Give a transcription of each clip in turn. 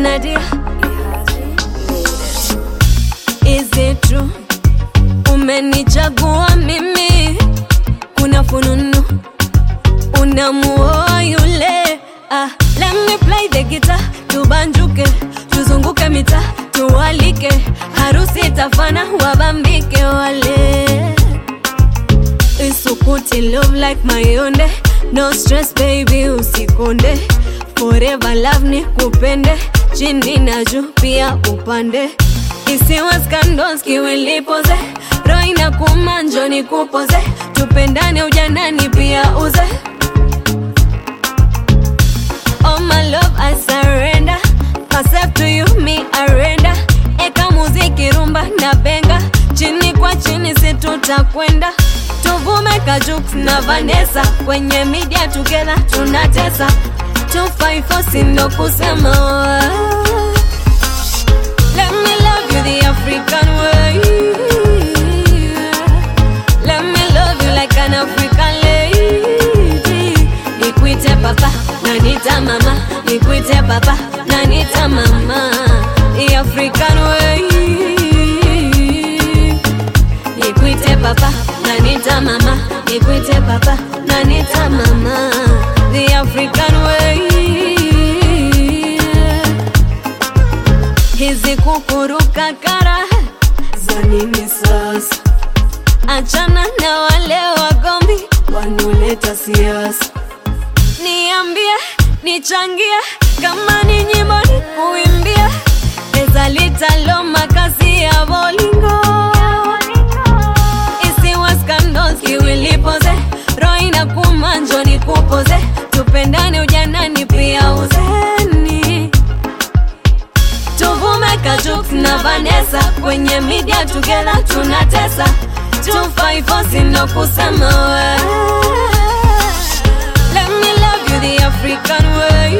Nadia, is it true? Umenichagua mimi, kuna fununu unamuoa yule. Let me play the guitar, tubanjuke, tuzunguke mita, tuwalike, harusi tafana, wabambike wale. Isukuti love like mayonde, no stress baby usikonde, forever love ni kupende, chini na juu pia upande. Isiwa scandals kiwilipoze, roho inakuuma njoo nikupoze, tupendane ujanani pia uze. Oh my love I surrender, myself to you me arenda. Eka muziki rumba na benga, chini kwa chini si tutakwenda. Tuvume Kajux na Vanessa, kwenye media together tunatesa. 254 sindo kusema. Let me love you the African way. Let me love you like an African lady. Nikuite papa, nanita mama. Nikuite papa, nanita mama. The African way. Nikuite papa, nanita mama. Nikuite papa, nanita mama. The African way. Hizi kukuruka kara za nini sasa? Achana na wale wagombi wanuleta siasa. Niambie, nichangie, kama ni nyimbo ni kuimbia. Eza litalo makazi ya bolingo. Isiwa scandals kiwilipoze, roho inakuuma njoo nikupoze, tupendane ujanani pia uzeni. Tuvume Kajux na Vanessa, kwenye media together tunatesa. 254 sindo kusema. Let me love you the African way.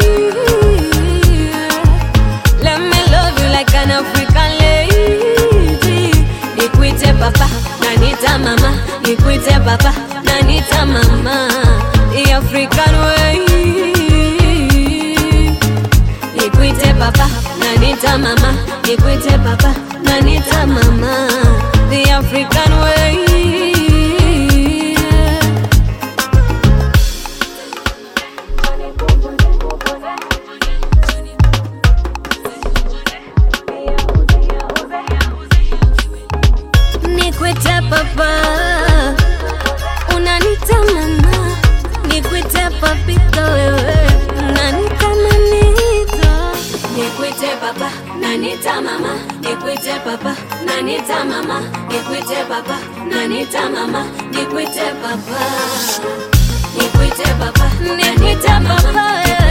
Let me love you like an African lady. Nikuite papa, nanita mama. Nikuite papa, nanita mama. The African way. Nikuite papa, nanita mama. Nikuite papa, nanita mama. The African way. Nikuite papa, unanita mama. Nikuite papito wewe, unanita manito. Nikuite papa, nanita mama. Nikuite papa, nanita mama. Nikuite papa, nanita mama. Nikuite papa. Nikuite papa, nanita mama.